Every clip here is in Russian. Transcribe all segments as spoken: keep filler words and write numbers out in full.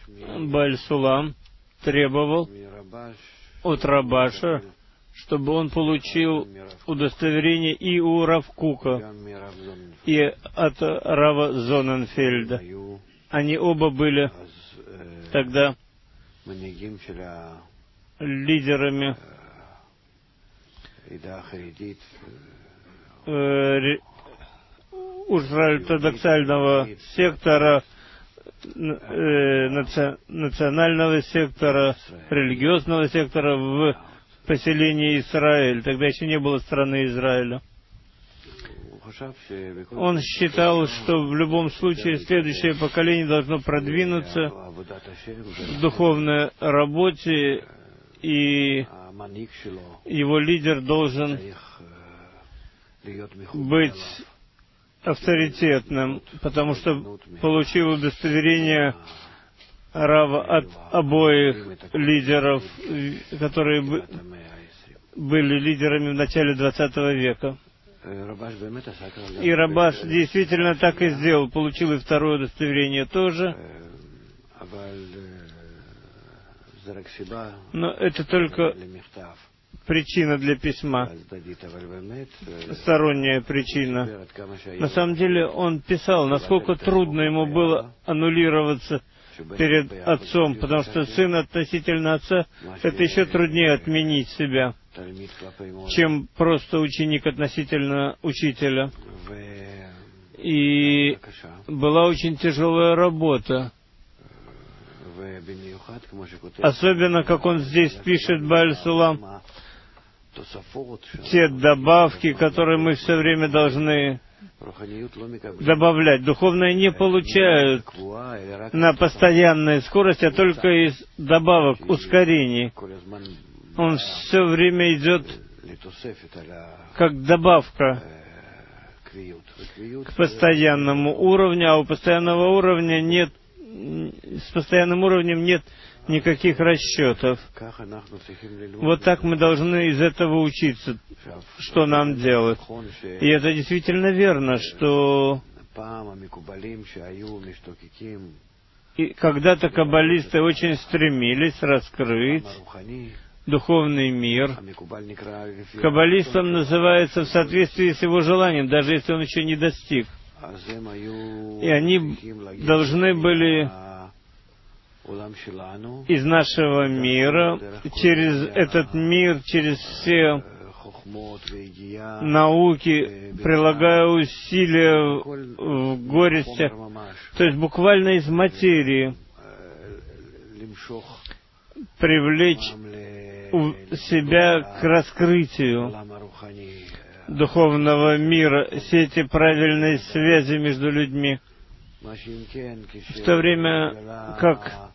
Бааль-Сулам требовал от Рабаша, чтобы он получил удостоверение и у Рав Кука, и от Рава Зоненфельда. Они оба были тогда лидерами э, ультраортодоксального сектора, э, наци, национального сектора, религиозного сектора в поселении Израиль. Тогда еще не было страны Израиля. Он считал, что в любом случае следующее поколение должно продвинуться в духовной работе, и его лидер должен быть авторитетным, потому что получил удостоверение Рава от обоих лидеров, которые были лидерами в начале двадцатого века. И Рабаш действительно так и сделал, получил и второе удостоверение тоже. Но это только причина для письма, сторонняя причина. На самом деле он писал, насколько трудно ему было аннулироваться перед отцом, потому что сын относительно отца — это еще труднее отменить себя, чем просто ученик относительно учителя. И была очень тяжелая работа. Особенно, как он здесь пишет, Бааль-Сулам, те добавки, которые мы все время должны добавлять. Духовное не получают на постоянной скорости, а только из добавок, ускорений. Он все время идет как добавка к постоянному уровню, а у постоянного уровня нет, с постоянным уровнем нет никаких расчетов. Вот так мы должны из этого учиться, что нам делать. И это действительно верно, что и когда-то каббалисты очень стремились раскрыть духовный мир. Каббалистом называется в соответствии с его желанием, даже если он еще не достиг. И они должны были из нашего мира, через этот мир, через все науки, прилагая усилия в горестях, то есть буквально из материи, привлечь себя к раскрытию духовного мира, все эти правильные связи между людьми. В то время как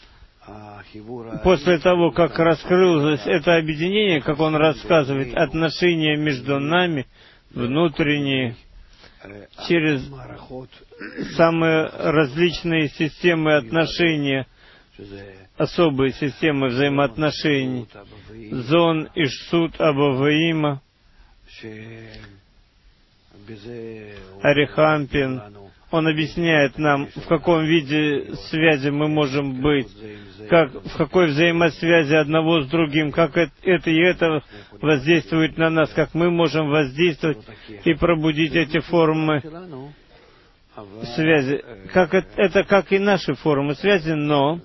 после того, как раскрылось это объединение, как он рассказывает, отношения между нами, внутренние, через самые различные системы отношения, особые системы взаимоотношений, Зон, Ишсут, Абаваима, Арихампин. Он объясняет нам, в каком виде связи мы можем быть, как, в какой взаимосвязи одного с другим, как это, это и это воздействует на нас, как мы можем воздействовать и пробудить эти формы связи. Как это, это как и наши формы связи, но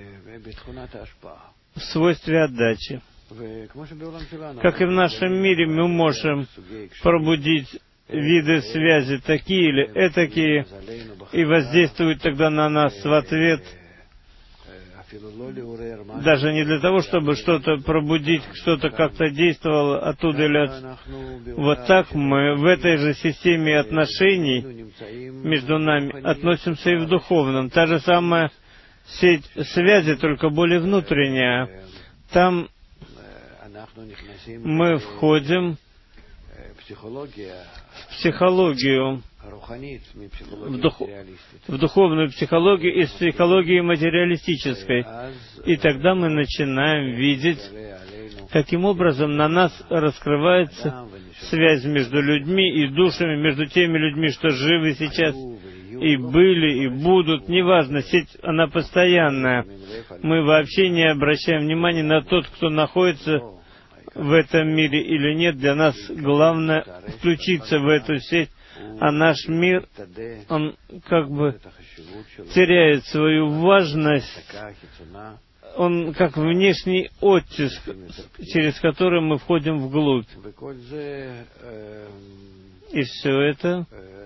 в свойстве отдачи. Как и в нашем мире мы можем пробудить виды связи такие или этакие, и воздействуют тогда на нас в ответ, даже не для того, чтобы что-то пробудить, что-то как-то действовало оттуда или от... Вот так мы в этой же системе отношений между нами относимся и в духовном. Та же самая сеть связи, только более внутренняя. Там мы входим в психологию, в, дух, в духовную психологию из психологии материалистической. И тогда мы начинаем видеть, каким образом на нас раскрывается связь между людьми и душами, между теми людьми, что живы сейчас, и были, и будут, неважно, сеть, она постоянная. Мы вообще не обращаем внимания на тот, кто находится в этом мире или нет. Для нас главное включиться в эту сеть, а наш мир, он как бы теряет свою важность, он как внешний оттиск, через который мы входим вглубь. И все это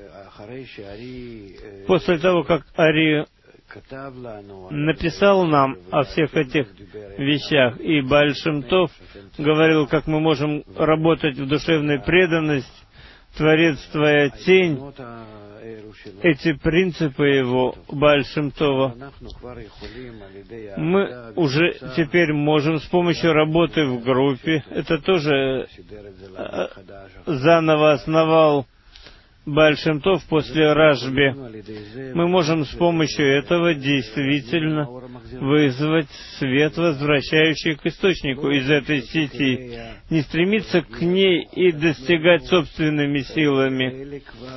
после того, как Ари написал нам о всех этих вещах, и Бааль Шем Тов говорил, как мы можем работать в душевной преданности, Творец Твоя тень, эти принципы его, Бааль Шем Това, мы уже теперь можем с помощью работы в группе, это тоже заново основал Бааль Шем Тов после Ражби, мы можем с помощью этого действительно вызвать свет, возвращающий к источнику из этой сети, не стремиться к ней и достигать собственными силами,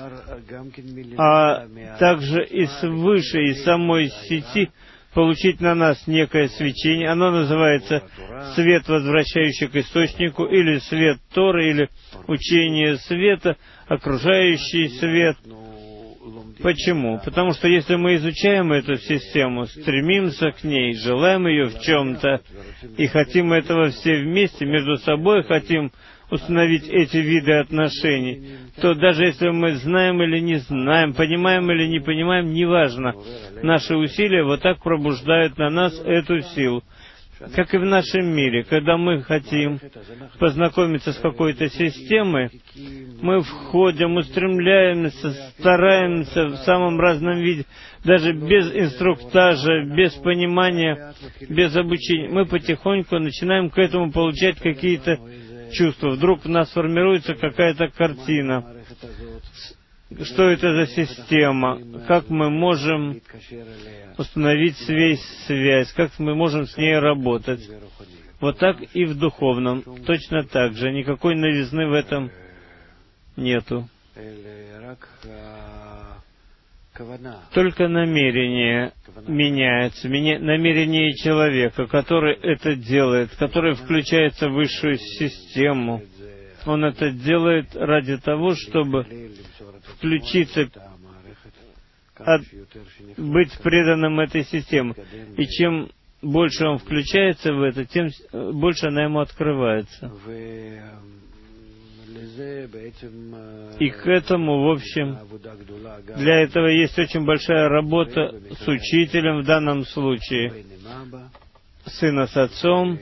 а также и свыше, из самой сети получить на нас некое свечение. Оно называется свет, возвращающий к источнику, или свет Торы, или учение света, окружающий свет. Почему? Потому что если мы изучаем эту систему, стремимся к ней, желаем ее в чем-то, и хотим этого все вместе, между собой хотим установить эти виды отношений, то даже если мы знаем или не знаем, понимаем или не понимаем, неважно, наши усилия вот так пробуждают на нас эту силу. Как и в нашем мире, когда мы хотим познакомиться с какой-то системой, мы входим, устремляемся, стараемся в самом разном виде, даже без инструктажа, без понимания, без обучения. Мы потихоньку начинаем к этому получать какие-то чувства. Вдруг в нас формируется какая-то картина. Что это за система? Как мы можем установить связь, связь? Как мы можем с ней работать? Вот так и в духовном. Точно так же. Никакой новизны в этом нету. Только намерение меняется. Намерение человека, который это делает, который включается в высшую систему. Он это делает ради того, чтобы включиться, от, быть преданным этой системе. И чем больше он включается в это, тем больше она ему открывается. И к этому, в общем, для этого есть очень большая работа с учителем, в данном случае сына с отцом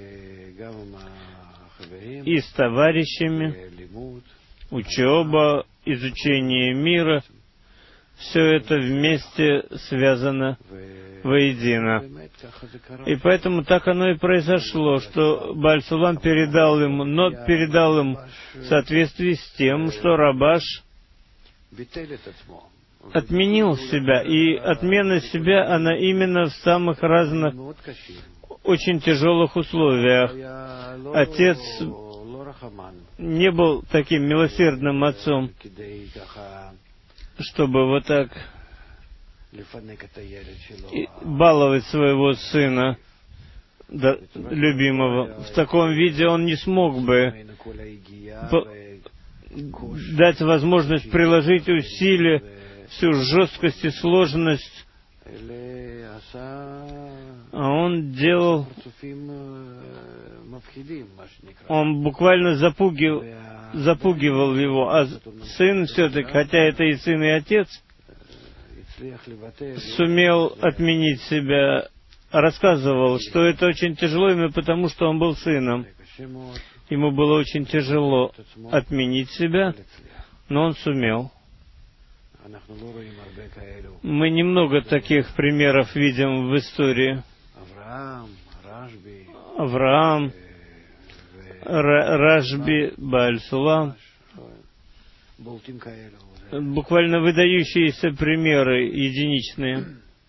и с товарищами, учеба, изучение мира, все это вместе связано воедино. И поэтому так оно и произошло, что Бааль Сулам передал ему, но передал им в соответствии с тем, что Рабаш отменил себя. И отмена себя, она именно в самых разных, очень тяжелых условиях. Отец не был таким милосердным отцом, чтобы вот так баловать своего сына, да, любимого. В таком виде он не смог бы дать возможность приложить усилия, всю жесткость и сложность. А он делал... Он буквально запугивал, запугивал его, а сын все-таки, хотя это и сын, и отец, сумел отменить себя, рассказывал, что это очень тяжело именно потому, что он был сыном. Ему было очень тяжело отменить себя, но он сумел. Мы немного таких примеров видим в истории. Авраам, Ражби, Бааль Сулам. Буквально выдающиеся примеры, единичные.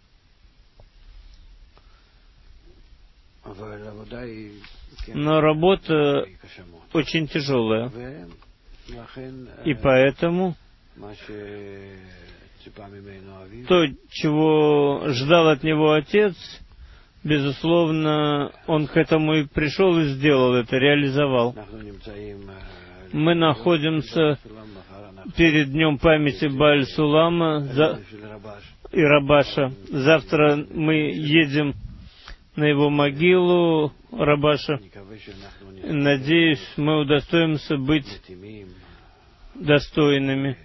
Но работа очень тяжелая. И поэтому то, чего ждал от него Отец, безусловно, он к этому и пришел и сделал это, реализовал. Мы находимся перед Днем памяти Бааль-Сулама за... и Рабаша. Завтра мы едем на его могилу Рабаша. Надеюсь, мы удостоимся быть достойными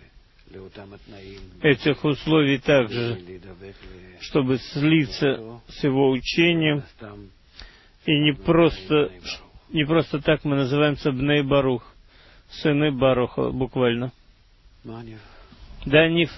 этих условий также, чтобы слиться с его учением. И не просто, не просто так мы называемся Бней Барух, сыны Баруха, буквально. Да, Ниф.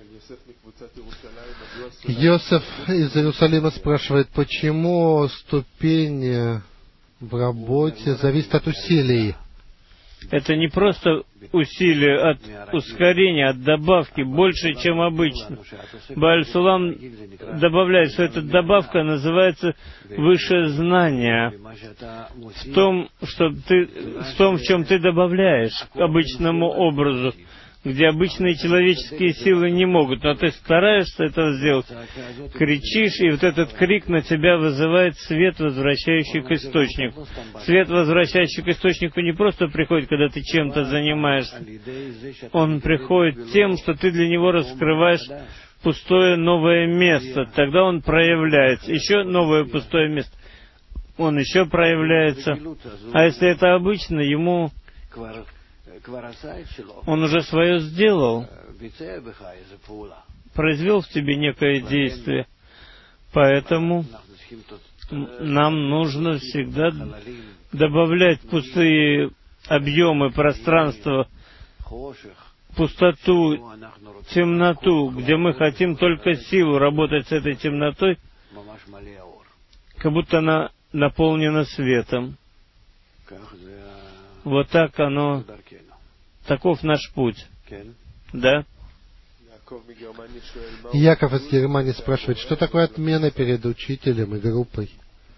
Йосеф из Иерусалима спрашивает, почему ступень в работе зависит от усилий? Это не просто усилие от ускорения, от добавки, больше, чем обычно. Бааль-Сулам добавляет, что эта добавка называется высшее знание. В том, что ты, в том, в чем ты добавляешь к обычному образу, где обычные человеческие силы не могут, но ты стараешься это сделать, кричишь, и вот этот крик на тебя вызывает свет, возвращающий к источнику. Свет, возвращающий к источнику, не просто приходит, когда ты чем-то занимаешься. Он приходит тем, что ты для него раскрываешь пустое новое место. Тогда он проявляется. Еще новое пустое место. Он еще проявляется. А если это обычно, ему... Он уже свое сделал, произвел в тебе некое действие. Поэтому нам нужно всегда добавлять пустые объемы пространства, пустоту, темноту, где мы хотим только силу работать с этой темнотой, как будто она наполнена светом. Вот так оно... Таков наш путь. Да? Яков из Германии спрашивает, что такое отмена перед учителем и группой?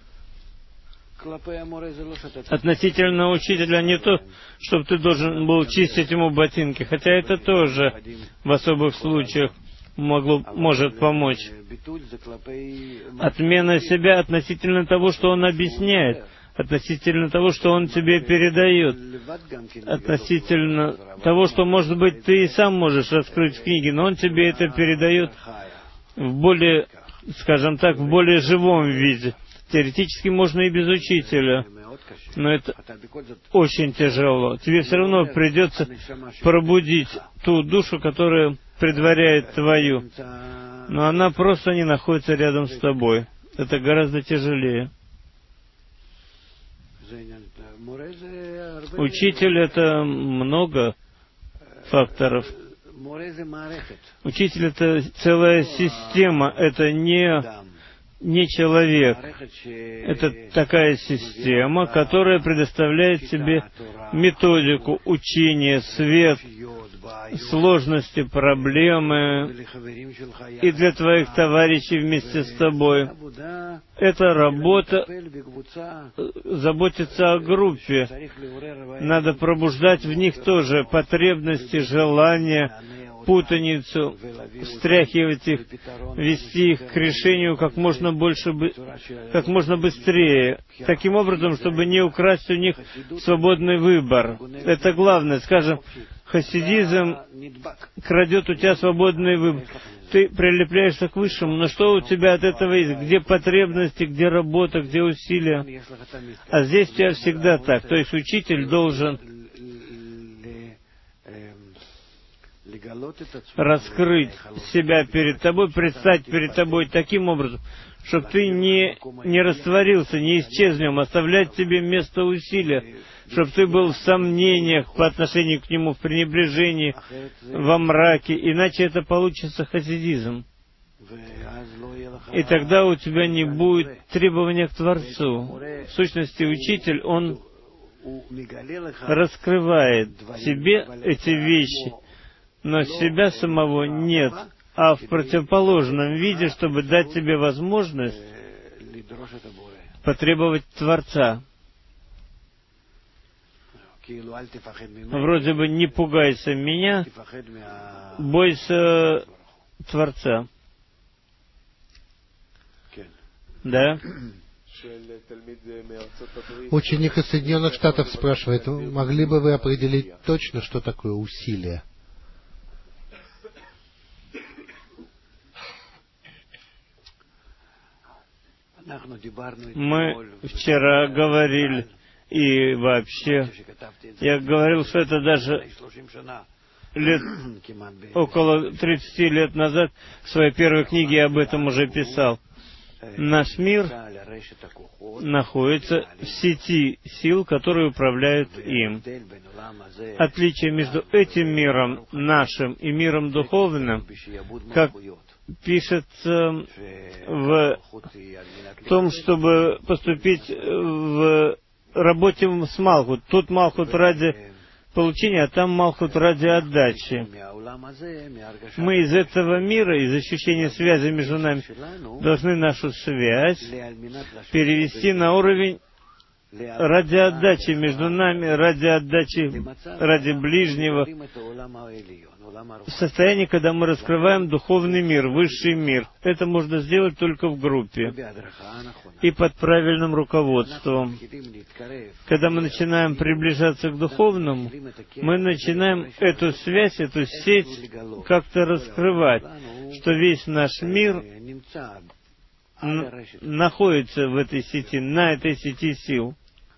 Относительно учителя не то, чтобы ты должен был чистить ему ботинки, хотя это тоже в особых случаях могло, может помочь. Отмена себя относительно того, что он объясняет, относительно того, что он тебе передает, относительно того, что, может быть, ты и сам можешь раскрыть в книге, но он тебе это передает в более, скажем так, в более живом виде. Теоретически можно и без учителя, но это очень тяжело. Тебе все равно придется пробудить ту душу, которая предваряет твою, но она просто не находится рядом с тобой. Это гораздо тяжелее. Учитель — это много факторов. Учитель — это целая система, это не, не человек. Это такая система, которая предоставляет тебе методику, учения, свет, сложности, проблемы и для твоих товарищей вместе с тобой. Это работа заботиться о группе. Надо пробуждать в них тоже потребности, желания, путаницу, встряхивать их, вести их к решению как можно больше, как можно быстрее, таким образом, чтобы не украсть у них свободный выбор. Это главное. Скажем, хасидизм крадет у тебя свободный выбор. Ты прилепляешься к высшему, но что у тебя от этого есть? Где потребности, где работа, где усилия? А здесь у тебя всегда так. То есть учитель должен раскрыть себя перед тобой, предстать перед тобой таким образом, чтобы ты не, не растворился, не исчез в нем, оставлять тебе место усилия, чтобы ты был в сомнениях по отношению к нему, в пренебрежении, во мраке, иначе это получится хасидизм. И тогда у тебя не будет требования к Творцу. В сущности, учитель, он раскрывает тебе эти вещи, но себя самого нет, а в противоположном виде, чтобы дать тебе возможность потребовать Творца. Вроде бы не пугайся меня, бойся Творца. Да? Ученик из Соединенных Штатов спрашивает, могли бы вы определить точно, что такое усилие? Мы вчера говорили, и вообще, я говорил, что это даже лет, около тридцати лет назад в своей первой книге я об этом уже писал. Наш мир находится в сети сил, которые управляют им. Отличие между этим миром нашим и миром духовным, как пишется в том, чтобы поступить в работе с Малхут. Тут Малхут ради получения, а там Малхут ради отдачи. Мы из этого мира, из ощущения связи между нами, должны нашу связь перевести на уровень ради отдачи между нами, ради отдачи, ради ближнего, в состоянии, когда мы раскрываем духовный мир, высший мир. Это можно сделать только в группе и под правильным руководством. Когда мы начинаем приближаться к духовному, мы начинаем эту связь, эту сеть как-то раскрывать, что весь наш мир находится в этой сети, на этой сети сил.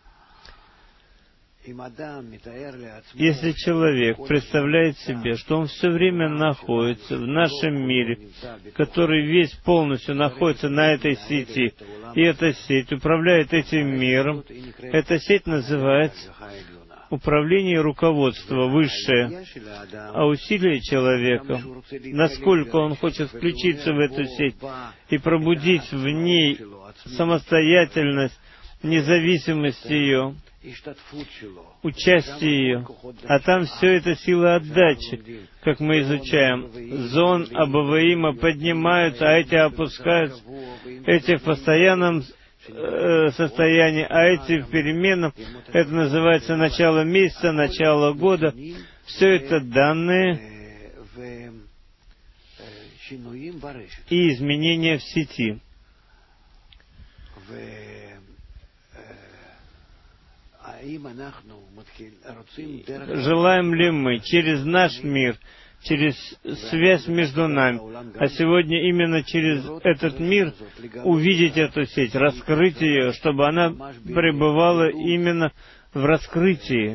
Если человек представляет себе, что он все время находится в нашем мире, который весь полностью находится на этой сети, и эта сеть управляет этим миром, эта сеть называется управление и руководство высшее, а усилие человека, насколько он хочет включиться в эту сеть и пробудить в ней самостоятельность, независимость ее, участие ее, а там все это сила отдачи, как мы изучаем. Зон Абаваима поднимаются, а эти опускаются, эти в постоянном э, состоянии, а эти в переменном. Это называется начало месяца, начало года. Все это данные и изменения в сети. Желаем ли мы через наш мир, через связь между нами, а сегодня именно через этот мир увидеть эту сеть, раскрыть ее, чтобы она пребывала именно в раскрытии,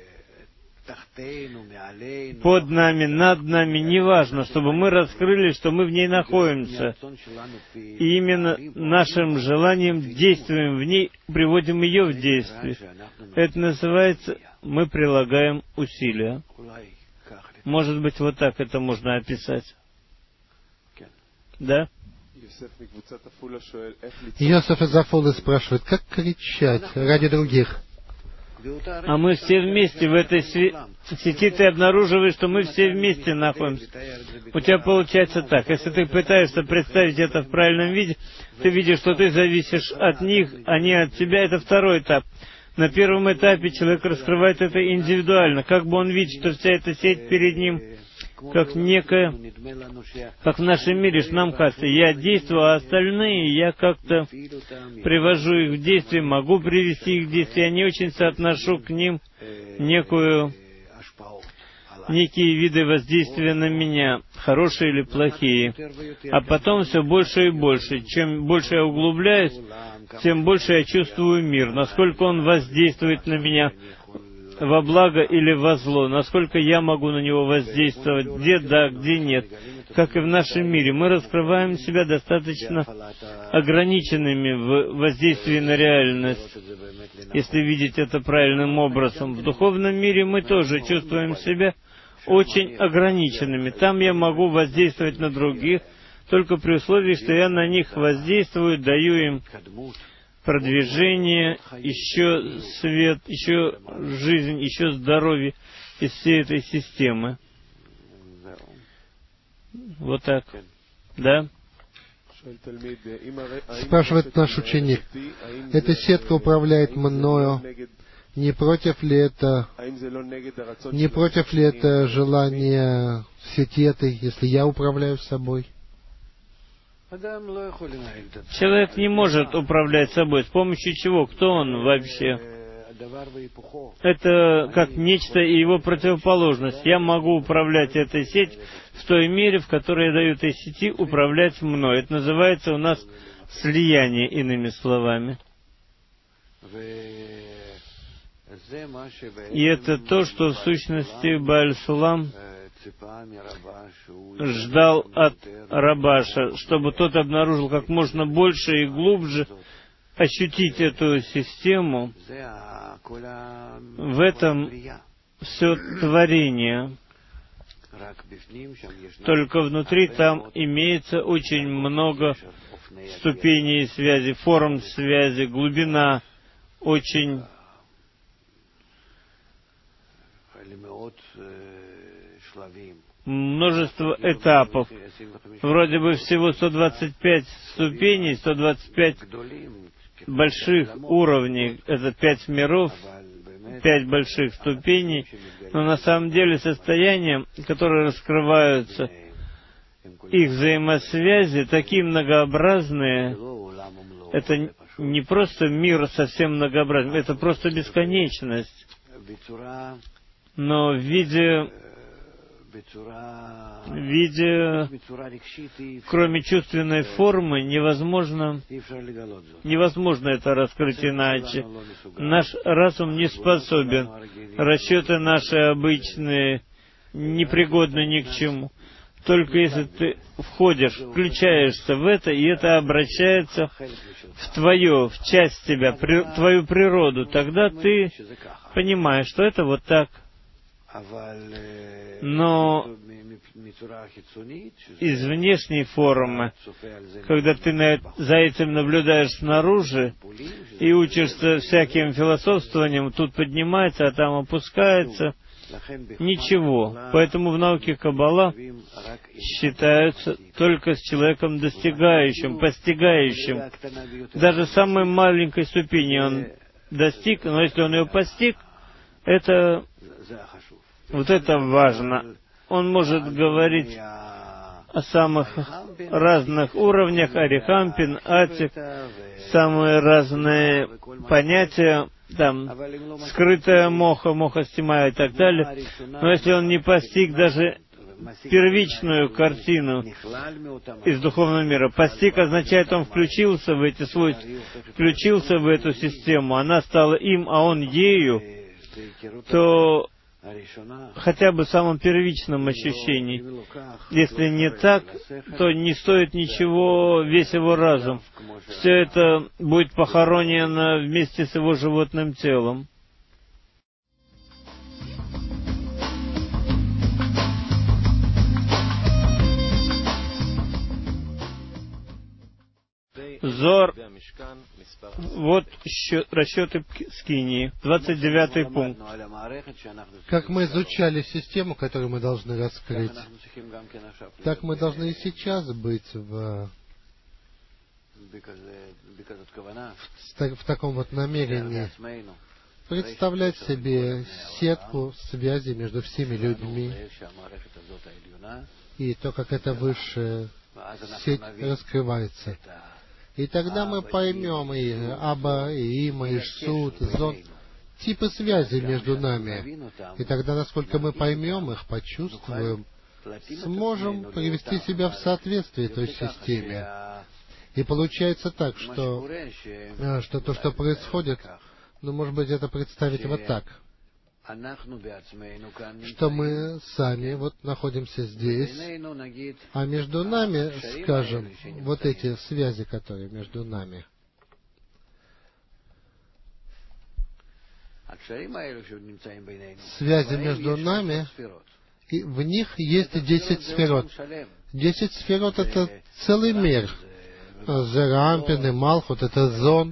под нами, над нами, неважно, чтобы мы раскрыли, что мы в ней находимся. И именно нашим желанием действуем в ней, приводим ее в действие. Это называется, мы прилагаем усилия. Может быть, вот так это можно описать. Да? Йосеф из Афулы спрашивает, как кричать ради других? А мы все вместе в этой сети, ты обнаруживаешь, что мы все вместе находимся. У тебя получается так. Если ты пытаешься представить это в правильном виде, ты видишь, что ты зависишь от них, а не от тебя. Это второй этап. На первом этапе человек раскрывает это индивидуально, как бы он видит, что вся эта сеть перед ним, как некая, как в нашем мире, что нам кажется, я действую, а остальные я как-то привожу их в действие, могу привести их в действие, я не очень соотношу к ним некую, некие виды воздействия на меня, хорошие или плохие. А потом все больше и больше. Чем больше я углубляюсь, тем больше я чувствую мир, насколько он воздействует на меня, во благо или во зло, насколько я могу на него воздействовать, где да, где нет. Как и в нашем мире, мы раскрываем себя достаточно ограниченными в воздействии на реальность, если видеть это правильным образом. В духовном мире мы тоже чувствуем себя очень ограниченными. Там я могу воздействовать на других, только при условии, что я на них воздействую, даю им продвижение, еще свет, еще жизнь, еще здоровье из всей этой системы. Вот так. Да? Спрашивает наш ученик. Эта сетка управляет мною. Не против ли это, не против ли это желание сети этой, если я управляю собой? Человек не может управлять собой. С помощью чего? Кто он вообще? Это как нечто и его противоположность. Я могу управлять этой сетью в той мере, в которой я даю этой сети управлять мной. Это называется у нас слияние, иными словами. И это то, что в сущности Бааль Сулам ждал от Рабаша, чтобы тот обнаружил как можно больше и глубже, ощутить эту систему. В этом все творение. Только внутри там имеется очень много ступеней связи, форм связи, глубина очень множество этапов. Вроде бы всего сто двадцать пять ступеней, сто двадцать пять больших уровней. Это пять миров, пять больших ступеней. Но на самом деле состояния, которые раскрываются, их взаимосвязи такие многообразные. Это не просто мир совсем многообразный, это просто бесконечность. Но в виде, в виде, кроме чувственной формы, невозможно, невозможно это раскрыть иначе. Наш разум не способен. Расчеты наши обычные непригодны ни к чему. Только если ты входишь, включаешься в это, и это обращается в твое, в часть тебя, при, твою природу, тогда ты понимаешь, что это вот так. Но из внешней формы, когда ты на, за этим наблюдаешь снаружи и учишься всяким философствованием, тут поднимается, а там опускается, ничего. Поэтому в науке Каббала считаются только с человеком достигающим, постигающим. Даже самой маленькой ступени он достиг, но если он ее постиг, это вот это важно. Он может говорить о самых разных уровнях, Арихампин, Атик, самые разные понятия, там, скрытая моха, моха стимая и так далее. Но если он не постиг даже первичную картину из духовного мира, постиг означает, он включился в эти свойства, включился в эту систему, она стала им, а он ею, то хотя бы в самом первичном ощущении. Если не так, то не стоит ничего весь его разум. Все это будет похоронено вместе с его животным телом. Зор. Вот расчеты Скинии. двадцать девятый пункт. Как мы изучали систему, которую мы должны раскрыть, так мы должны и сейчас быть в, в, в таком вот намерении. Представлять себе сетку связи между всеми людьми и то, как эта высшая сеть раскрывается. И тогда мы поймем и Аба, и Има, и Шут, Зон, типы связи между нами. И тогда, насколько мы поймем их, почувствуем, сможем привести себя в соответствие той системе. И получается так, что, что то, что происходит, ну, может быть, это представить вот так, что мы сами вот находимся здесь, а между нами, скажем, вот эти связи, которые между нами, связи между нами, и в них есть десять сферот. Десять сферот — это целый мир. Зерампин и Малхут — это Зон.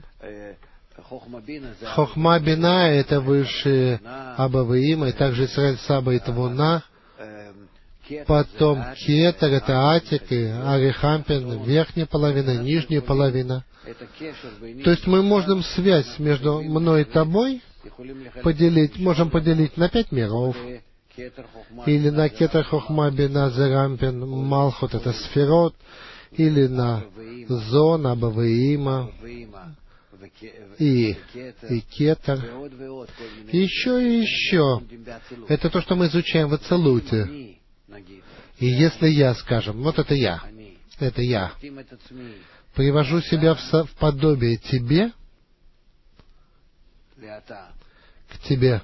Хохма Бина — это высшие Аба и Има, и также Исраэль Саба и Твуна. Потом Кетер — это Атик и Арихампин, верхняя половина, нижняя половина. То есть мы можем связь между мной и тобой поделить, можем поделить на пять миров, или на Кетер Хохма Бина Зерампин Малхут, это Сферот, или на Зон Абаваима и, и Кетер. Еще и еще. Это то, что мы изучаем в Ацилуте. И если я, скажем, вот это я, это я, привожу себя в, со, в подобие тебе, к тебе,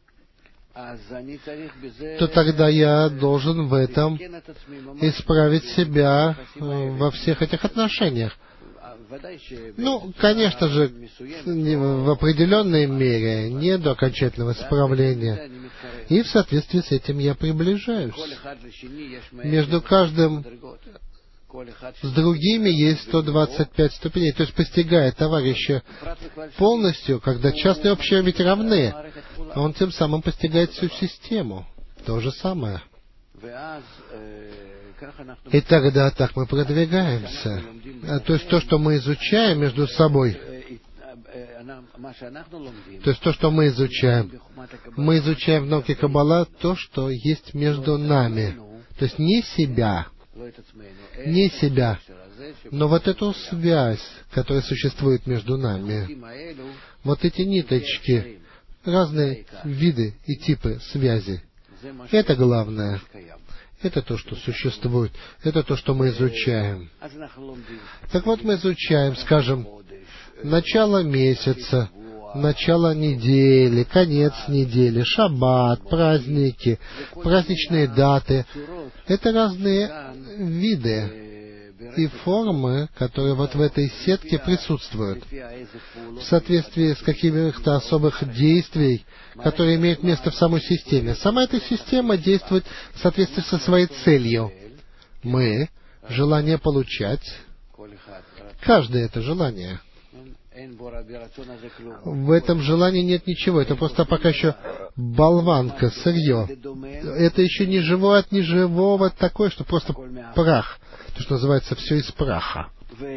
то тогда я должен в этом исправить себя во всех этих отношениях. Ну, конечно же, в определенной мере, не до окончательного исправления. И в соответствии с этим я приближаюсь. Между каждым с другими есть сто двадцать пять ступеней. То есть, постигая товарища полностью, когда частные и общие ведь равны, он тем самым постигает всю систему. То же самое. И тогда так мы продвигаемся. То есть, то, что мы изучаем между собой, то есть, то, что мы изучаем, мы изучаем в науке Каббала то, что есть между нами. То есть, не себя, не себя, но вот эту связь, которая существует между нами, вот эти ниточки, разные виды и типы связи, это главное. Это то, что существует, это то, что мы изучаем. Так вот, мы изучаем, скажем, начало месяца, начало недели, конец недели, шаббат, праздники, праздничные даты. Это разные виды и формы, которые вот в этой сетке присутствуют, в соответствии с какими-то особых действий, которые имеют место в самой системе. Сама эта система действует в соответствии со своей целью. Мы — желание получать, каждое это желание. В этом желании нет ничего, это просто пока еще болванка, сырье. Это еще не живое от неживого такое, что просто прах, то, что называется все из праха.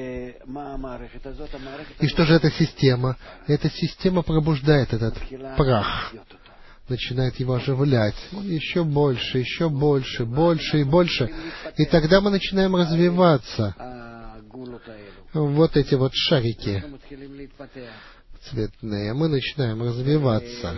И что же эта система? Эта система пробуждает этот прах, начинает его оживлять еще больше, еще больше, больше и больше. И тогда мы начинаем развиваться. Вот эти вот шарики цветные, мы начинаем развиваться.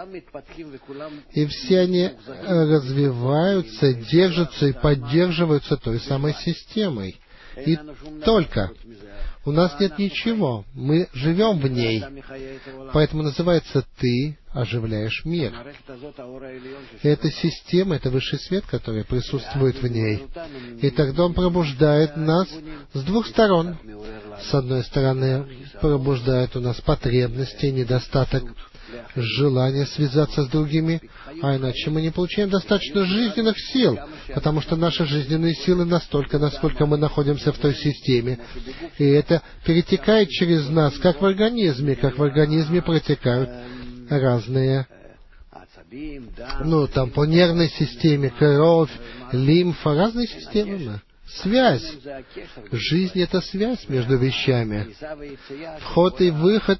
И все они развиваются, держатся и поддерживаются той самой системой. И только у нас нет ничего, мы живем в ней. Поэтому называется «ты оживляешь мир». Эта система, это высший свет, который присутствует в ней. И тогда он пробуждает нас с двух сторон. С одной стороны, пробуждает у нас потребности, недостаток, желание связаться с другими, а иначе мы не получаем достаточно жизненных сил, потому что наши жизненные силы настолько, насколько мы находимся в той системе. И это перетекает через нас, как в организме, как в организме протекают разные, ну, там, по нервной системе, кровь, лимфа, разные системы. Связь. Жизнь — это связь между вещами. Вход и выход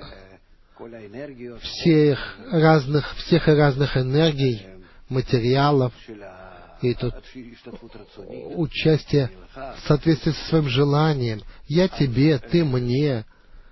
всех разных, всех и разных энергий, материалов, и тут участие в соответствии со своим желанием. Я тебе, ты мне.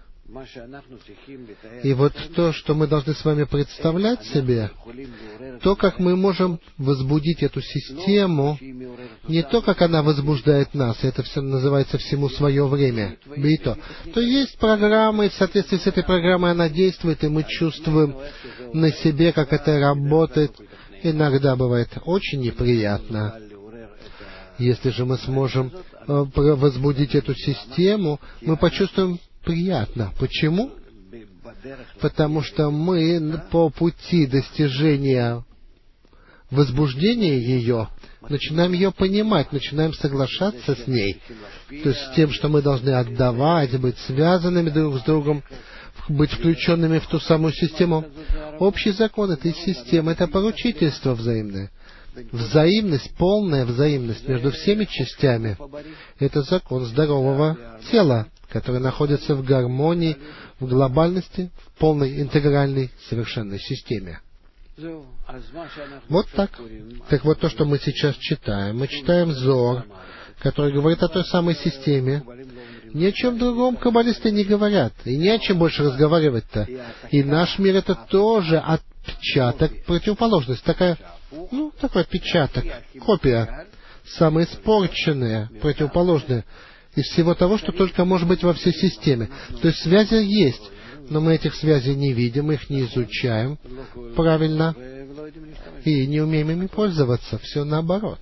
И вот то, что мы должны с вами представлять себе, то, как мы можем возбудить эту систему, не то, как она возбуждает нас, это все называется «всему свое время», бито, то есть программа, и в соответствии с этой программой она действует, и мы чувствуем на себе, как это работает. Иногда бывает очень неприятно. Если же мы сможем возбудить эту систему, мы почувствуем приятно. Почему? Потому что мы по пути достижения возбуждения ее начинаем ее понимать, начинаем соглашаться с ней. То есть с тем, что мы должны отдавать, быть связанными друг с другом, быть включенными в ту самую систему. Общий закон этой системы — это поручительство взаимное. взаимность, полная взаимность между всеми частями — это закон здорового тела, который находится в гармонии, в глобальности, в полной интегральной совершенной системе. Вот так. Так вот, то, что мы сейчас читаем, мы читаем Зоар, который говорит о той самой системе. Ни о чем другом каббалисты не говорят, и не о чем больше разговаривать-то. И наш мир — это тоже отпечаток, противоположность, такая, ну, такой отпечаток, копия, самая испорченная, противоположная из всего того, что только может быть во всей системе. То есть связи есть, но мы этих связей не видим, их не изучаем правильно и не умеем ими пользоваться. Все наоборот.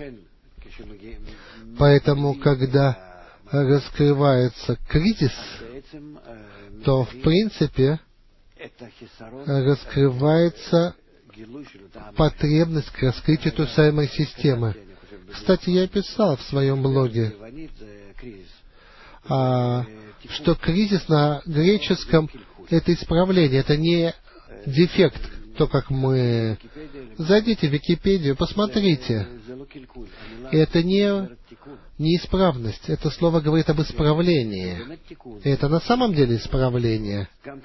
Поэтому, когда раскрывается кризис, то, в принципе, раскрывается потребность к раскрытию той самой системы. Кстати, я писал в своем блоге, а, что кризис на греческом — это исправление, это не дефект, то, как мы... Зайдите в Википедию, посмотрите. Это не, неисправность, это слово говорит об исправлении. И это на самом деле исправление.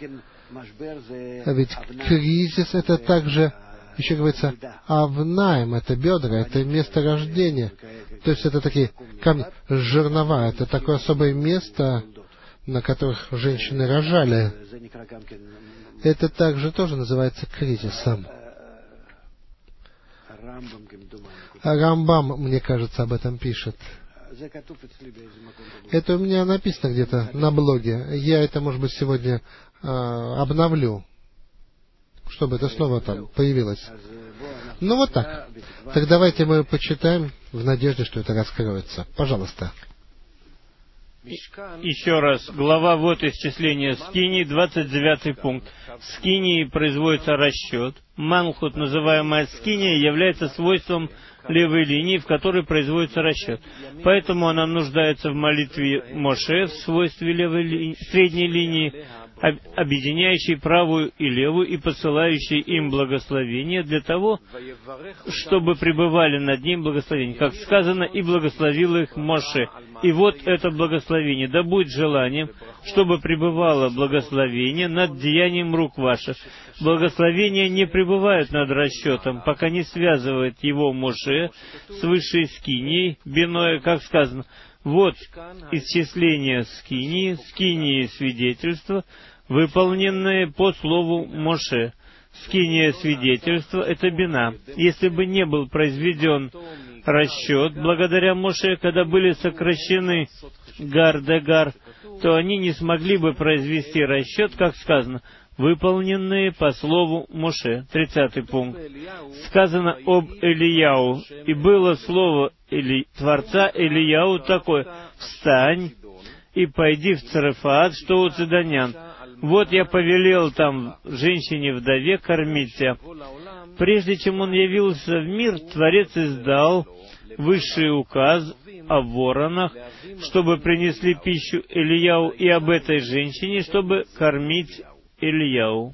А ведь кризис — это также, еще говорится, авнаем, это бедра, это место рождения. То есть это такие камни, жернова, это такое особое место, на которых женщины рожали. Это также тоже называется кризисом. Рамбам, мне кажется, об этом пишет. Это у меня написано где-то на блоге. Я это, может быть, сегодня э, обновлю, чтобы это снова там появилось. Ну вот так. Так давайте мы почитаем в надежде, что это раскроется. Пожалуйста. Еще раз. Глава вот исчисления скинии, двадцать девятый пункт. В скинии производится расчет. Малхут, называемая скиния, является свойством левой линии, в которой производится расчет. Поэтому она нуждается в молитве Моше в свойстве левой ли... средней линии, объединяющей правую и левую и посылающей им благословение для того, чтобы пребывали над ним благословение. Как сказано, и благословил их Моше. И вот это благословение, да будет желанием, чтобы пребывало благословение над деянием рук ваших. Благословения не пребывают над расчетом, пока не связывает его Моше с высшей скинией, биное, как сказано. Вот исчисление скинии, скинии свидетельства, выполненные по слову Моше. Скиния свидетельства — это бина. Если бы не был произведен расчет благодаря Моше, когда были сокращены гар-де-гар, то они не смогли бы произвести расчет, как сказано, выполненные по слову Моше. тридцатый пункт. Сказано об Элияу, и было слово Или... Творца Элияу такое: «Встань и пойди в Царефаат, что у цидонян. Вот я повелел там женщине-вдове кормить тебя». Прежде чем он явился в мир, Творец издал высший указ о воронах, чтобы принесли пищу Элияу, и об этой женщине, чтобы кормить Элияу.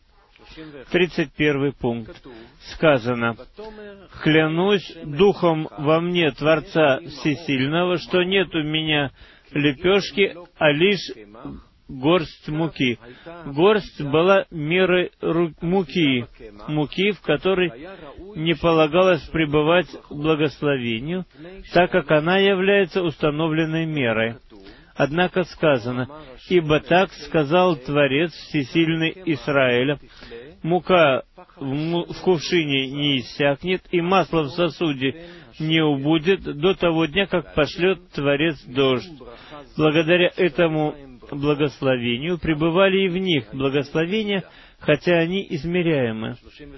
тридцать первый пункт. Сказано: «Клянусь духом во мне Творца Всесильного, что нет у меня лепешки, а лишь горсть муки». Горсть была мерой муки, муки, в которой не полагалось пребывать благословению, так как она является установленной мерой. Однако сказано: «Ибо так сказал Творец Всесильный Израиля: мука в, му- в кувшине не иссякнет, и масло в сосуде не убудет до того дня, как пошлет Творец дождь». Благодаря этому благословению пребывали и в них благословения, хотя они измеряемы.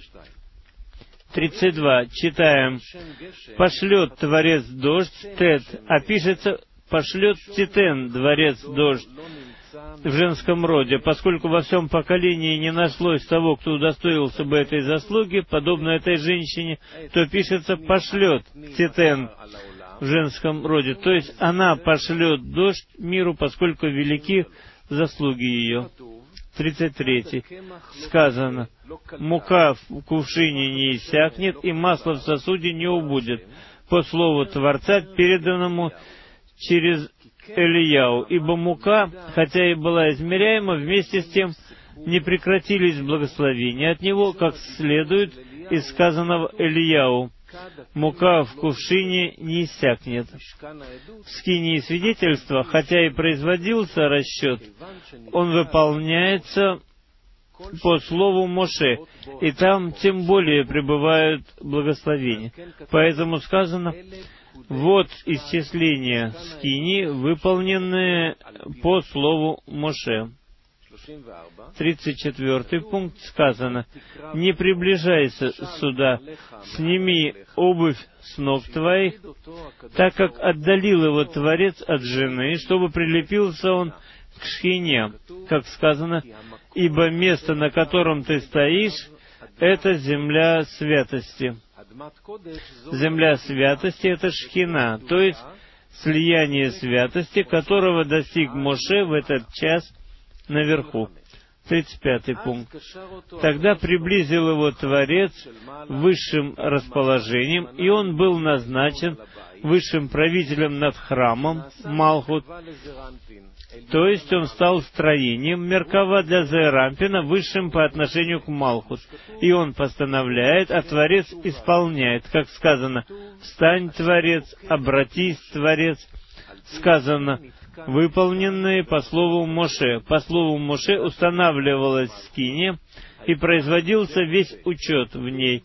тридцать два. Читаем: «Пошлет Творец дождь, тет», а пишется «пошлет титен, дворец, дождь» в женском роде, поскольку во всем поколении не нашлось того, кто удостоился бы этой заслуги, подобно этой женщине, то пишется «пошлет титен» в женском роде, то есть она пошлет дождь миру, поскольку велики заслуги ее. тридцать три. Сказано: «Мука в кувшине не иссякнет, и масло в сосуде не убудет, по слову Творца, переданному через Элияу. Ибо мука, хотя и была измеряема, вместе с тем не прекратились благословения от него, как следует из сказанного Элияу: мука в кувшине не иссякнет». В скинии свидетельства, хотя и производился расчет, он выполняется по слову Моше, и там тем более пребывают благословения. Поэтому сказано: вот исчисление скинии, выполненные по слову Моше. тридцать четвёртый пункт сказано: «Не приближайся сюда, сними обувь с ног твоих, так как отдалил его Творец от жены, чтобы прилепился он к шхине, как сказано: ибо место, на котором ты стоишь, это земля святости». Земля святости — это шхина, то есть слияние святости, которого достиг Моше в этот час наверху. тридцать пятый пункт. «Тогда приблизил его Творец высшим расположением, и он был назначен высшим правителем над храмом, Малхут». То есть он стал строением Меркава для Зеэрампина, высшим по отношению к Малхут. И он постановляет, а Творец исполняет, как сказано: «Встань, Творец, обратись, Творец». Сказано: выполненные по слову Моше. По слову Моше устанавливалась скиния, и производился весь учет в ней.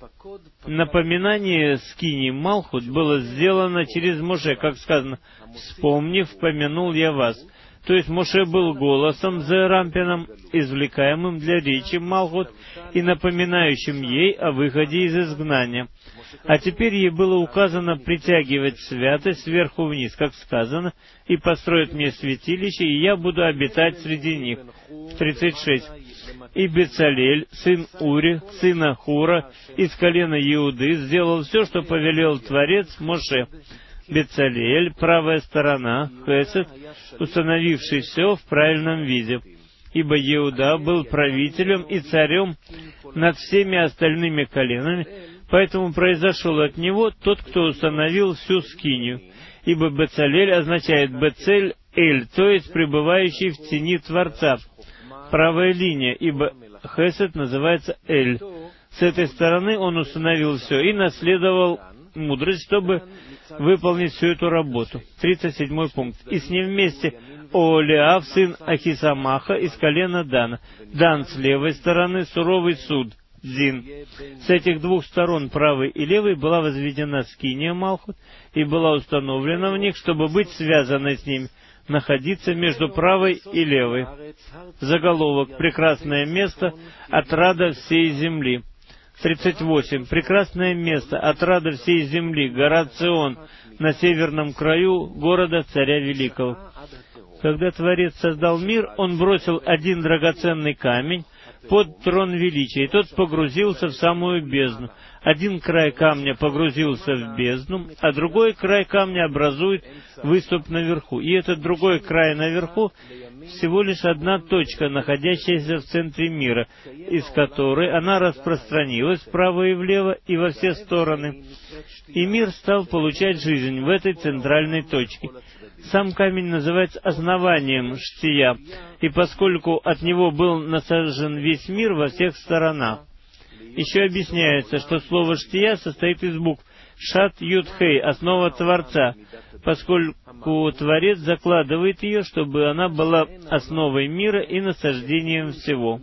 Напоминание скинии Малхут было сделано через Моше, как сказано: «Вспомнив, помянул я вас». То есть Моше был голосом Зеэрампином, извлекаемым для речи Малхут и напоминающим ей о выходе из изгнания. А теперь ей было указано притягивать святость сверху вниз, как сказано: «И построят мне святилище, и я буду обитать среди них». тридцать шесть. «И Бецалель, сын Ури, сына Хура, из колена Иуды, сделал все, что повелел Творец Моше». Бецалель, правая сторона, Хесед, установивший все в правильном виде. Ибо Иуда был правителем и царем над всеми остальными коленами, поэтому произошел от него тот, кто установил всю скинию. Ибо Бецалель означает Бецель-Эль, то есть пребывающий в тени Творца. Правая линия, ибо Хесед называется Эль. С этой стороны он установил все и наследовал мудрость, чтобы выполнить всю эту работу. тридцать седьмой пункт. «И с ним вместе Оолиав, сын Ахисамаха, из колена Дана. Дан с левой стороны, суровый суд, Зин». С этих двух сторон, правой и левой, была возведена скиния Малхут, и была установлена в них, чтобы быть связанной с ними, находиться между правой и левой. Заголовок: «Прекрасное место, отрада всей земли». тридцать восемь. «Прекрасное место, отрада всей земли, гора Цион, на северном краю города царя великого». Когда Творец создал мир, Он бросил один драгоценный камень под трон величия, и тот погрузился в самую бездну. Один край камня погрузился в бездну, а другой край камня образует выступ наверху. И этот другой край наверху всего лишь одна точка, находящаяся в центре мира, из которой она распространилась вправо и влево и во все стороны. И мир стал получать жизнь в этой центральной точке. Сам камень называется основанием Штия, и поскольку от него был насажен весь мир во всех сторонах. Еще объясняется, что слово «штия» состоит из букв Шат, Юд, Хей, основа Творца, поскольку Творец закладывает ее, чтобы она была основой мира и насаждением всего.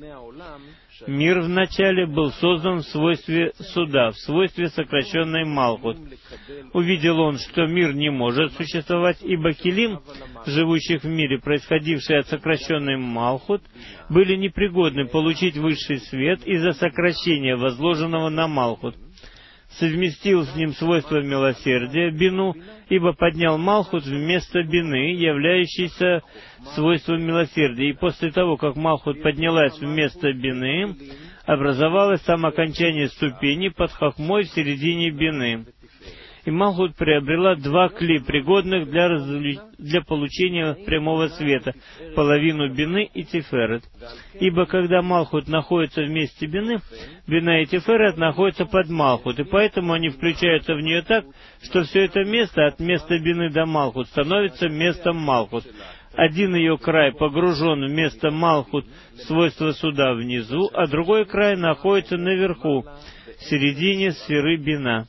Мир вначале был создан в свойстве суда, в свойстве сокращенной Малхут. Увидел он, что мир не может существовать, ибо Келим, живущих в мире, происходившие от сокращенной Малхут, были непригодны получить высший свет из-за сокращения, возложенного на Малхут. Совместил с ним свойство милосердия, бину, ибо поднял Малхут вместо бины, являющейся свойством милосердия. И после того, как Малхут поднялась вместо бины, образовалось там окончание ступени под хохмой в середине бины. И Малхут приобрела два кли, пригодных для, развле... для получения прямого света, половину Бины и Тиферет. Ибо когда Малхут находится в месте Бины, Бина и Тиферет находятся под Малхут, и поэтому они включаются в нее так, что все это место, от места Бины до Малхут, становится местом Малхут. Один ее край погружен в место Малхут, свойство суда внизу, а другой край находится наверху, в середине сферы Бина.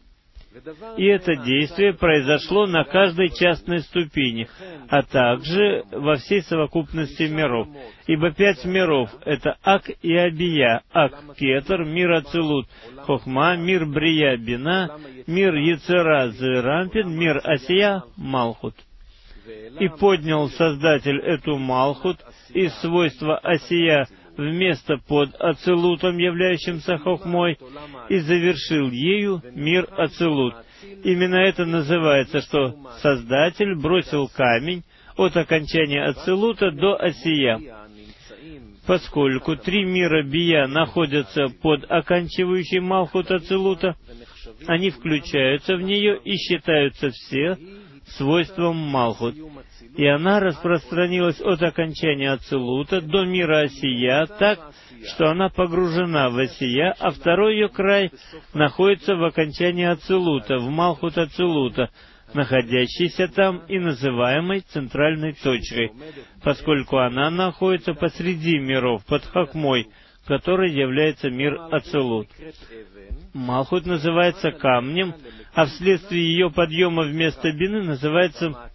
И это действие произошло на каждой частной ступени, а также во всей совокупности миров. Ибо пять миров — это Ак и Абия, Ак — Кетер, мир Ацилут — Хохма, мир Брия — Бина, мир Ецера — Зерампин, мир Асия — Малхут. И поднял Создатель эту Малхут из свойства Асия вместо под Ацилутом, являющимся Хохмой, и завершил ею мир Ацилут. Именно это называется, что Создатель бросил камень от окончания Ацилута до Асия. Поскольку три мира Бия находятся под оканчивающей Малхут Ацилута, они включаются в нее и считаются все свойством Малхут. И она распространилась от окончания Ацилута до мира Асия так, что она погружена в Асия, а второй ее край находится в окончании Ацилута, в Малхут Ацилута, находящейся там и называемой центральной точкой, поскольку она находится посреди миров, под Хохмой, который является мир Ацилут. Малхут называется камнем, а вследствие ее подъема вместо Бины называется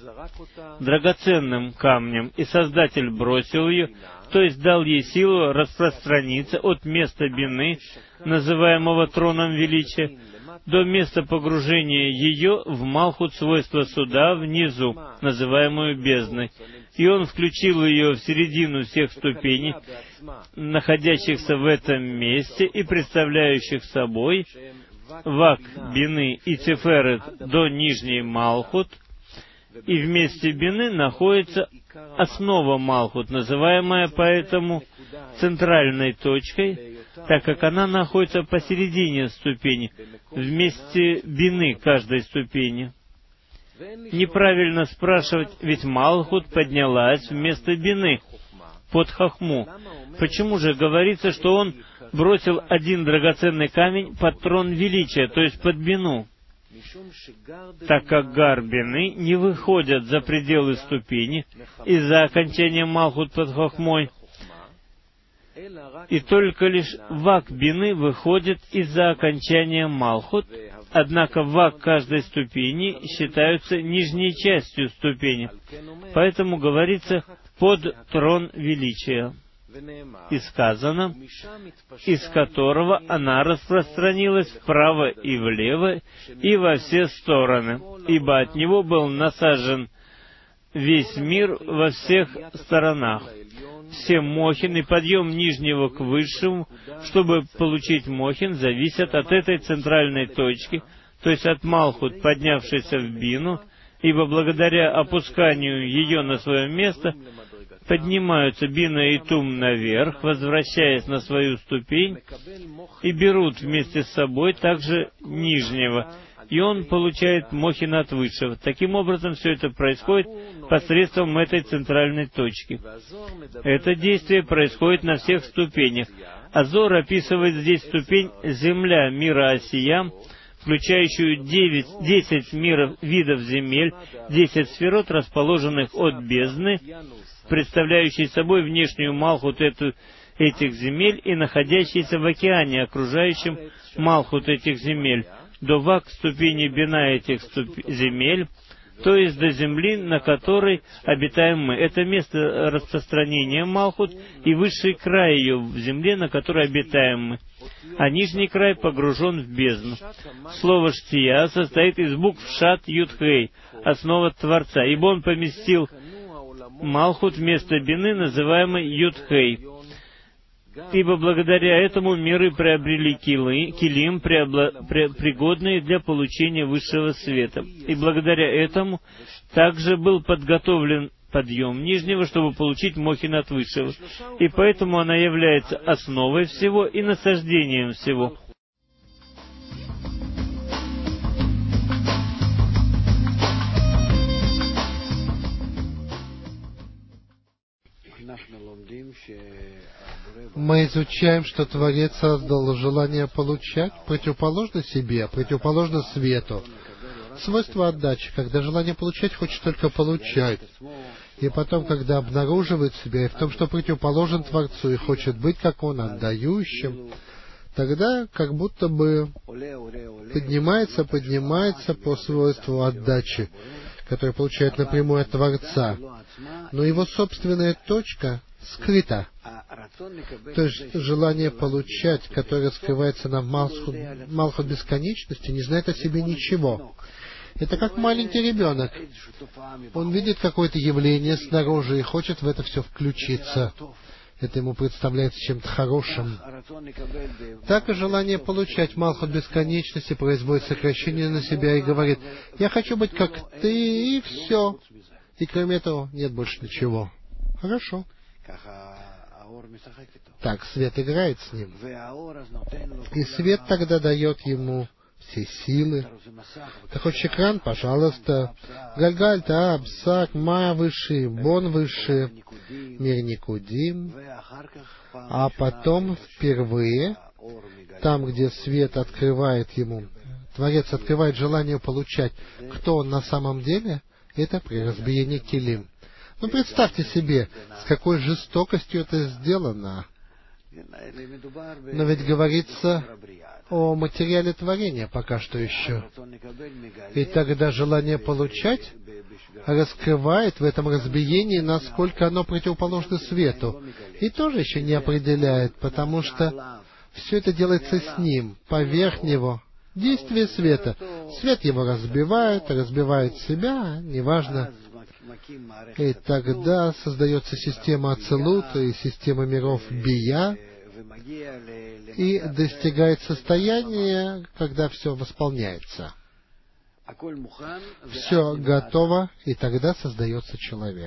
драгоценным камнем, и Создатель бросил ее, то есть дал ей силу распространиться от места Бины, называемого троном величия, до места погружения ее в Малхут свойства суда внизу, называемую бездной. И он включил ее в середину всех ступеней, находящихся в этом месте и представляющих собой Вак, Бины и Тиферет до нижней Малхут, и в месте Бины находится основа Малхут, называемая поэтому центральной точкой, так как она находится посередине ступени, в месте Бины каждой ступени. Неправильно спрашивать, ведь Малхут поднялась вместо Бины, под Хохму. Почему же говорится, что он бросил один драгоценный камень под трон величия, то есть под Бину? Так как гар Бины не выходят за пределы ступени из-за окончания Малхут под Хохмой, и только лишь Вак Бины выходит из-за окончания Малхут, однако Вак каждой ступени считаются нижней частью ступени, поэтому говорится «под трон величия». И сказано, из которого она распространилась вправо и влево и во все стороны, ибо от него был насажен весь мир во всех сторонах. Все мохин и подъем нижнего к высшему, чтобы получить мохин, зависят от этой центральной точки, то есть от Малхут, поднявшейся в Бину, ибо благодаря опусканию ее на свое место, поднимаются Бина и Тум наверх, возвращаясь на свою ступень, и берут вместе с собой также нижнего, и он получает мохин от высшего. Таким образом, все это происходит посредством этой центральной точки. Это действие происходит на всех ступенях. Азор описывает здесь ступень земля мира Асия, включающую девять, десять миров, видов земель, десять сферот, расположенных от бездны, представляющей собой внешнюю Малхут эту, этих земель и находящейся в океане, окружающем Малхут этих земель, до Вак ступени Бина этих ступ... земель, то есть до земли, на которой обитаем мы. Это место распространения Малхут и высший край ее в земле, на которой обитаем мы. А нижний край погружен в бездну. Слово «штия» состоит из букв «шат», «ют», «хей», основа Творца, ибо он поместил Малхут вместо Бины, называемый Ют-Хей. Ибо благодаря этому миры приобрели килы, килим, приобла, при, пригодные для получения высшего света. И благодаря этому также был подготовлен подъем нижнего, чтобы получить мохин от высшего. И поэтому она является основой всего и насаждением всего. мы изучаем, что Творец создал желание получать противоположно себе, противоположно свету. Свойство отдачи, когда желание получать хочет только получать. И потом, когда обнаруживает себя и в том, что противоположен Творцу и хочет быть, как Он, отдающим, тогда как будто бы поднимается, поднимается по свойству отдачи, которое получает напрямую от Творца. Но его собственная точка скрыта. То есть желание получать, которое скрывается на Малхут, Малхут бесконечности, не знает о себе ничего. Это как маленький ребенок. Он видит какое-то явление снаружи и хочет в это все включиться. Это ему представляется чем-то хорошим. Так и желание получать Малхут бесконечности производит сокращение на себя и говорит: «Я хочу быть как ты», и все. И кроме этого нет больше ничего. Хорошо. Так свет играет с ним. И свет тогда дает ему все силы. Ты хочешь экран? Пожалуйста. Гальгаль, Тааб, Сак, Ма высший, Бон высший, мир Никудим. А потом впервые, там, где свет открывает ему, Творец открывает желание получать, кто он на самом деле, это при разбиении килим. Ну, представьте себе, с какой жестокостью это сделано. Но ведь говорится о материале творения пока что еще. И тогда желание получать раскрывает в этом разбиении, насколько оно противоположно свету. И тоже еще не определяет, потому что все это делается с ним, поверх него. Действие света. Свет его разбивает, разбивает себя, неважно. И тогда создается система Ацилута и система миров Бия, и достигает состояние, когда все восполняется. Все готово, и тогда создается человек.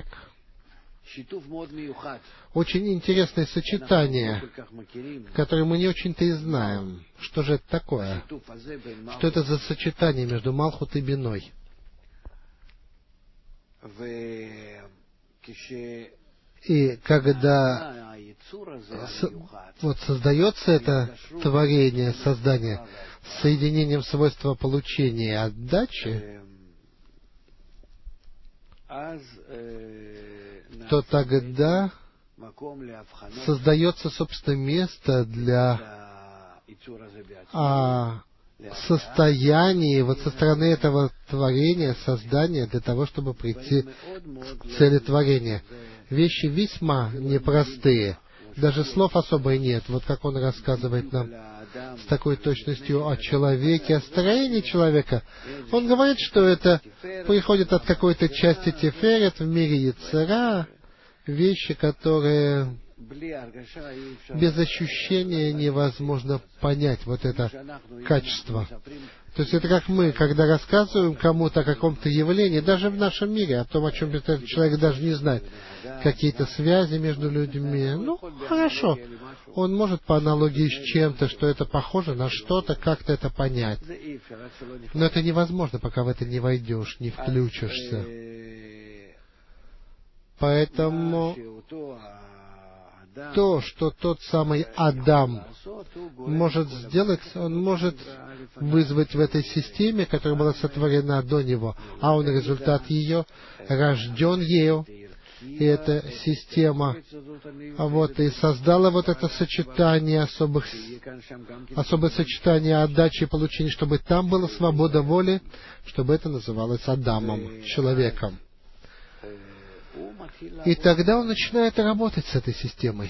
Очень интересное сочетание, которое мы не очень-то и знаем. Что же это такое? Что это за сочетание между Малхут и Биной? И когда с, вот создается это творение, создание с соединением свойства получения и отдачи, то тогда создается, собственно, место для а, состояния вот со стороны этого творения, создания, для того, чтобы прийти к цели творения. Вещи весьма непростые. Даже слов особо нет. Вот как он рассказывает нам с такой точностью о человеке, о строении человека. Он говорит, что это приходит от какой-то части Тиферет в мире Йецера, вещи, которые без ощущения невозможно понять вот это качество. То есть это как мы, когда рассказываем кому-то о каком-то явлении, даже в нашем мире, о том, о чем этот человек даже не знает, какие-то связи между людьми. Ну, хорошо. Он может по аналогии с чем-то, что это похоже на что-то, как-то это понять. Но это невозможно, пока в это не войдешь, не включишься. Поэтому то, что тот самый Адам может сделать, он может вызвать в этой системе, которая была сотворена до него, а он результат ее, рожден ею, и эта система вот, и создала вот это сочетание особых, особое сочетание отдачи и получения, чтобы там была свобода воли, чтобы это называлось Адамом, человеком. И тогда он начинает работать с этой системой.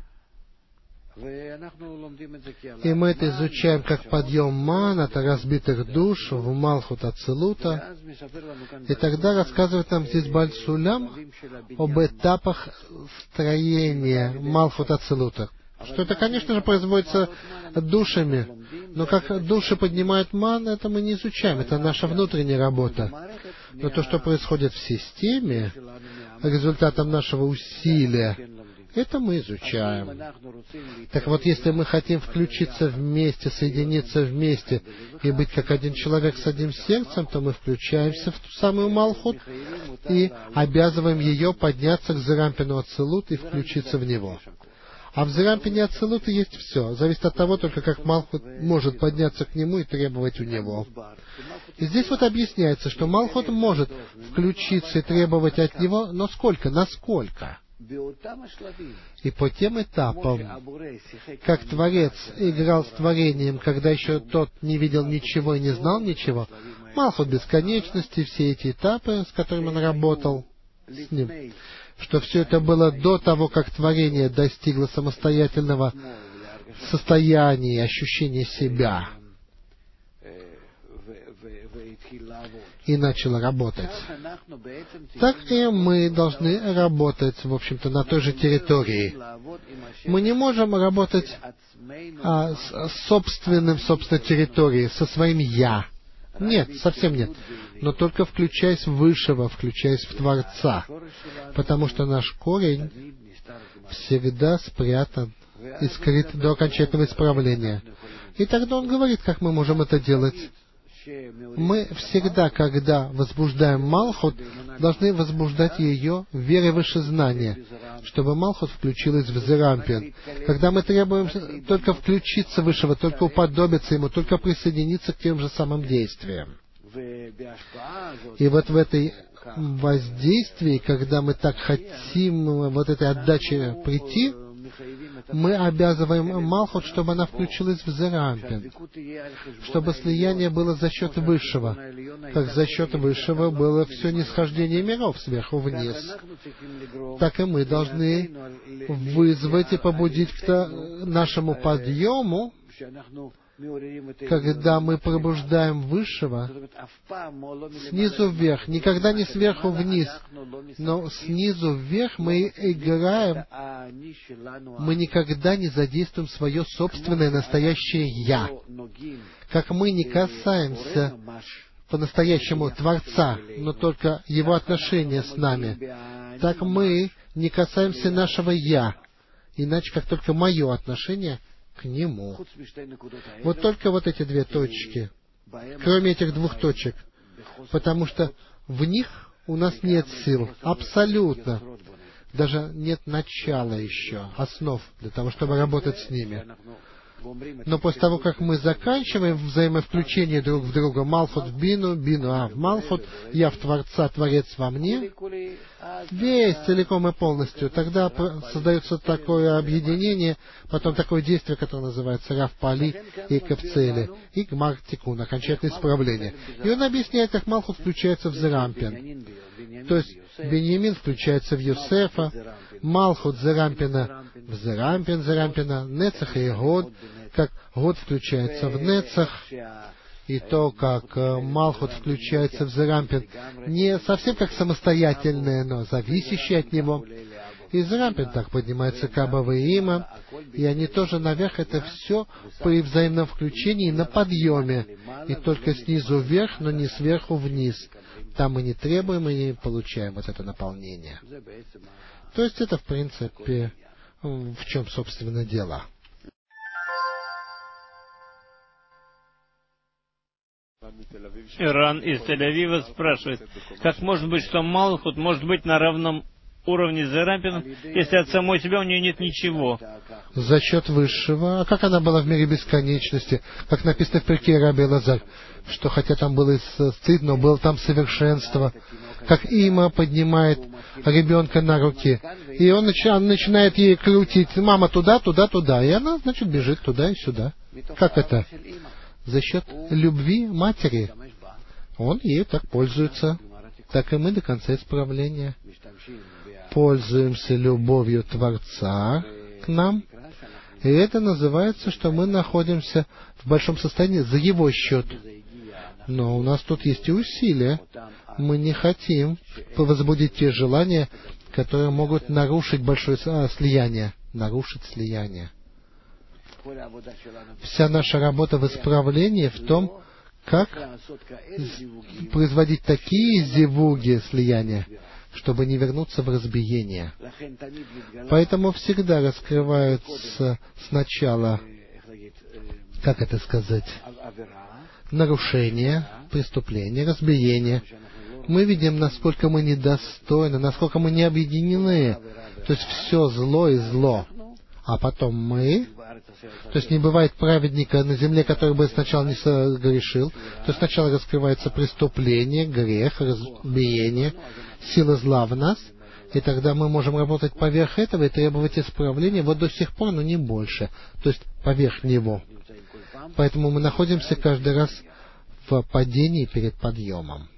И мы это изучаем как подъем ман от разбитых душ в Малхут Ацилута. И тогда рассказывает нам здесь Бааль Сулам об этапах строения Малхут Ацилута. Что это, конечно же, производится душами. Но как души поднимают ман, это мы не изучаем. Это наша внутренняя работа. Но то, что происходит в системе, результатом нашего усилия, Это мы изучаем. Так вот, если мы хотим включиться вместе, соединиться вместе и быть как один человек с одним сердцем, то мы включаемся в ту самую Малхут и обязываем ее подняться к Зерампину Ацилут и включиться в него. А в Зерампине Ацилута есть все. Зависит от того только, как Малхут может подняться к нему и требовать у него. И здесь вот объясняется, что Малхут может включиться и требовать от него, но сколько? Насколько? И по тем этапам, как Творец играл с творением, когда еще тот не видел ничего и не знал ничего, Малхут бесконечности, все эти этапы, с которыми он работал с ним, что все это было до того, как творение достигло самостоятельного состояния, ощущения себя и начало работать. Так и мы должны работать, в общем-то, на той же территории. Мы не можем работать а, с собственным, собственной территорией, со своим «я». Нет, совсем нет. Но только включаясь в Высшего, включаясь в Творца. Потому что наш корень всегда спрятан и скрыт до окончательного исправления. И тогда он говорит, как мы можем это делать. Мы всегда, когда возбуждаем Малхут, должны возбуждать ее верой выше знания, чтобы Малхут включилась в Зерампин. Когда мы требуем только включиться в Высшего, только уподобиться ему, только присоединиться к тем же самым действиям. И вот в этой воздействии, когда мы так хотим вот этой отдаче прийти, мы обязываем Малхут, чтобы она включилась в Зерампин, чтобы слияние было за счет Высшего, как за счет Высшего было все нисхождение миров сверху вниз. Так и мы должны вызвать и побудить к нашему подъему, когда мы пробуждаем Высшего снизу вверх, никогда не сверху вниз, но снизу вверх мы играем, мы никогда не задействуем свое собственное настоящее «я». Как мы не касаемся по-настоящему Творца, но только Его отношения с нами, так мы не касаемся нашего «я», иначе как только мое отношение к Нему. Вот только вот эти две точки, кроме этих двух точек, потому что в них у нас нет сил, абсолютно. Даже нет начала еще, основ для того, чтобы работать с ними. Но после того, как мы заканчиваем взаимовключение друг в друга, Малхут в Бину, Бину а в Малхут, я в Творца, Творец во мне, весь целиком и полностью, тогда создается такое объединение, потом такое действие, которое называется Рав Пали и Кавцели, и Гмар Тикун, окончательное исправление. И он объясняет, как Малхут включается в Зерампин. То есть Беньямин включается в Йосефа, Малхут Зерампина в Зерампин, Зерампина, Нецах и Год, как Год включается в Нецах, и то, как Малхут включается в Зерампин, не совсем как самостоятельное, но зависящее от него. И Зерампин так поднимается к Аба и Има, и они тоже наверх, это все при взаимном включении на подъеме, и только снизу вверх, но не сверху вниз. Там мы не требуем и не получаем вот это наполнение. То есть это, в принципе, в чем, собственно, дело. Иран из Тель-Авива спрашивает, как может быть, что Малхут может быть на равном уровне с Зерампином, если от самой себя у нее нет ничего? За счет Высшего. А как она была в мире бесконечности? Как написано в Перке Раби Элазар, что хотя там было стыд, но было там совершенство. Как Има поднимает ребенка на руки, и он начи- начинает ей крутить, мама туда, туда, туда, и она, значит, бежит туда и сюда. Как это? За счет любви матери. Он ею так пользуется. Так и мы до конца исправления пользуемся любовью Творца к нам. И это называется, что мы находимся в большом состоянии за Его счет. Но у нас тут есть и усилия. Мы не хотим возбудить те желания, которые могут нарушить большое слияние. Нарушить слияние. Вся наша работа в исправлении в том, как производить такие зивуги слияния, чтобы не вернуться в разбиение. Поэтому всегда раскрывается сначала, как это сказать, нарушение, преступление, разбиение. Мы видим, насколько мы недостойны, насколько мы не объединены. То есть все зло и зло. А потом мы, то есть не бывает праведника на земле, который бы сначала не согрешил. То есть сначала раскрывается преступление, грех, разбиение, сила зла в нас, и тогда мы можем работать поверх этого и требовать исправления вот до сих пор, но не больше. То есть поверх него. Поэтому мы находимся каждый раз в падении перед подъемом.